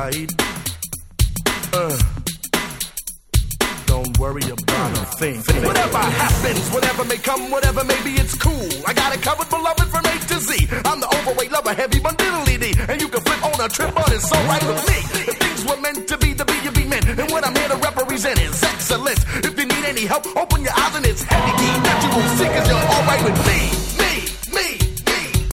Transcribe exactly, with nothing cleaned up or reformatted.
right? Uh. Don't worry about a thing. Whatever happens, whatever may come, whatever may be, it's cool. I got it covered, beloved, from A to Z. I'm the overweight lover, heavy bun diddly dee. And you can flip on a trip, but it's alright with me. If things were meant to be, the be you be meant. And what I'm here to represent is excellence. If you need any help, open your eyes and it's heavy key that you will see, cause you're alright with me.